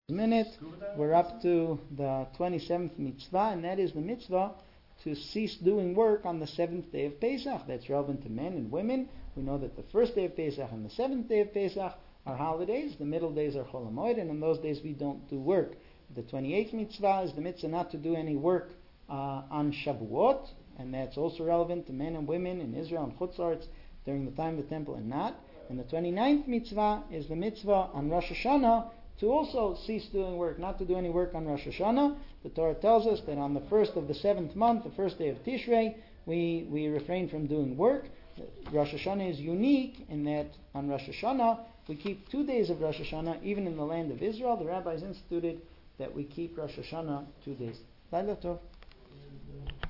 minute. We're up to the 27th mitzvah, and that is the mitzvah to cease doing work on the 7th day of Pesach. That's relevant to men and women. We know that the first day of Pesach and the 7th day of Pesach are holidays. The middle days are Chol HaMoed, and in those days we don't do work. The 28th mitzvah is the mitzvah not to do any work on Shavuot, and that's also relevant to men and women in Israel and Chutz La'aretz during the time of the temple and not. And the 29th mitzvah is the mitzvah on Rosh Hashanah to also cease doing work, not to do any work on Rosh Hashanah. The Torah tells us that on the first of the 7th month, the first day of Tishrei, we refrain from doing work. Rosh Hashanah is unique in that on Rosh Hashanah, we keep 2 days of Rosh Hashanah, even in the land of Israel. The rabbis instituted that we keep Rosh Hashanah 2 days. Laila Tov.